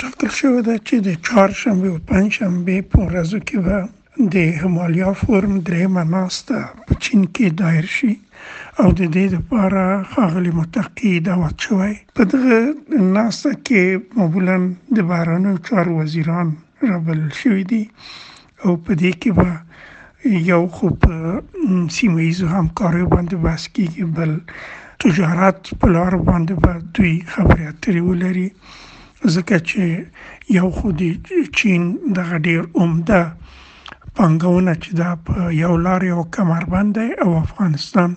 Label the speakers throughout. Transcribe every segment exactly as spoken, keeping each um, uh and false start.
Speaker 1: ټاکل شوې ده چې د چهارشنبې او پنجشنبې په ورځو کې به د همالیا فورم درېیمه ناسته په چین کې دایر شي او د دې لپاره ښاغلي متقي دعوت شوی. په دغه ناسته کې معمولاً د بهرنیو چارو وزیران رابلل شوي دي او په دې کې به یو خو په سیمه ییزو همکاریو باندې بحث کېږي، بل تجارت په لارو باندې به دوی خبرې اترې ولري، ځکه چې یو خو د چین دغه ډېر عمده پانګونه چې دا په یو لار یو کمربند دی او افغانستان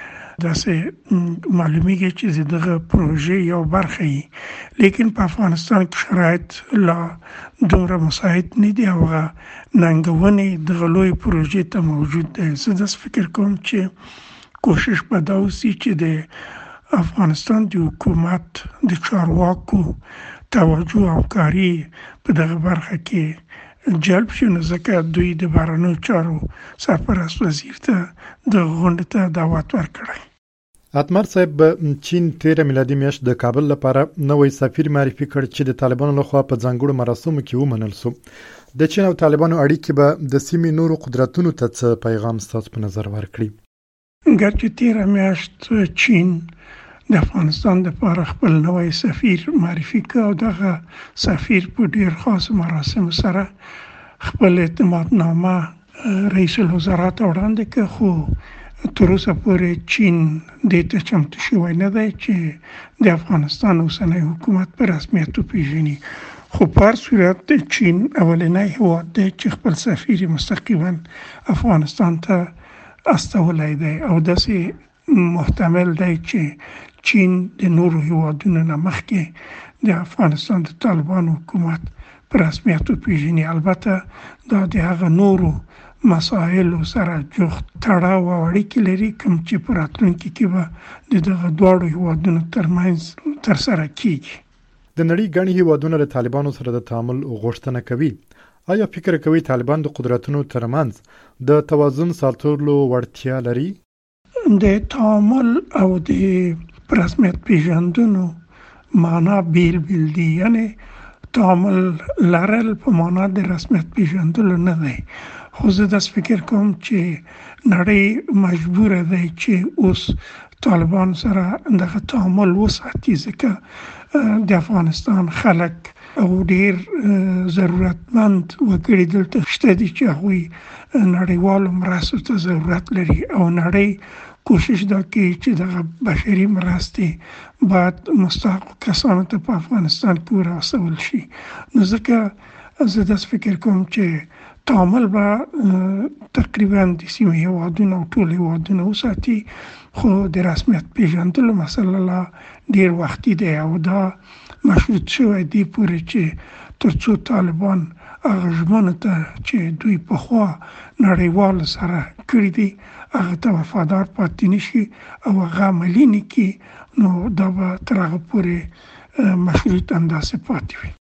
Speaker 1: داسې معلومیږي چې دغه پروژې یو برخه وي، لیکن په افغانستان کې شرایط لا دومره مساعد نه دي او ننګونې دغه لوی پروژې ته موجود دی. زه داسې فکر کوم چې کوشش به دا وسي چې د افغانستان د حکومت د چارواکو توجه او همکاري په دغه برخه کې جلب شي، نو ځکه دوی د بهرنیو چارو سرپرست وزیر ته د غونډې ته دعوت ورکړی.
Speaker 2: اتمر صاحب، چین تیره میلادي میاشت د کابل لپاره نوی سفیر معرفي کړ چې د طالبانو لخوا په ځانګړو مراسمو کې ومنل شو. د چین او طالبانو اړیکې به د سیمې نورو قدرتونو ته څه پیغام ستاسو په نظر ورکړي؟
Speaker 1: ګرچې تیره میاشت چین د افغانستان لپاره خپل نوی سفیر معرفي کړ او دغه سفیر په ډیر خاص مراسم سره خپل اعتمادنامه رئیس الوزرا ته وړاندې کړ، خو تر اوسه پورې چین دې ته چمتو شوی نه دی چې د افغانستان اوسنی حکومت په رسمیت وپېژني. خو په هر صورت چین اولنی هېواد دی چې خپل سفیر مستقیما افغانستان ته استولی دی او داسې محتمل دی چې چین د نورو هېوادونو نه مخکې د افغانستان د طالبانو حکومت په رسمیت وپېژني. البته دا د هغه نورو مسایلو سره جفت تړاو او اړیکې لري کوم چې په راتلونکي کې به د دغه دواړو هېوادونو ترمنځ ترسره کېږي.
Speaker 2: د نړۍ ګڼ هېوادونه له طالبانو سره د تعامل غوښتنه کوي. آیا فکر کوي طالبان د قدرتونو ترمنځ د توازن ساتلو وړتیا لري؟
Speaker 1: د تعامل او د رسمیت پیژندنو معنا بیل بیل دي، یعنی تعامل لرل په معنا د رسمیت پیژندلو نه دی، خو زه داسې فکر کوم چې نړۍ مجبوره دی چې اوس طالبان سره دغه تعامل وساتي، ځکه د افغانستان خلک او ډیر ضرورتمند وګړي دلته شته دي چې هغوی نړیوالو مرستو ته ضرورت لري او نړۍ کوشش دا کوي چې دغه بشري مرستې باید مستحقو کسانو ته په افغانستان کې ورسول شي. نو ځکه زه داسې فکر کوم چې تعامل به تقریبا د سیمې هېوادونه او ټول هېوادونه وساتي، خو د رسمیت پیژندلو مسله لا ډیر وختي دی او دا مشروط شوی دی پورې چې تر څو طالبان هغه ژمنو ته چې دوی پخوا نړیوالو سره کړي دي هغه ته وفادار پاتې نه شي او هغه عملي نه کړي، نو دا به تر هغه پورې مشروط انداسې پاتې وي.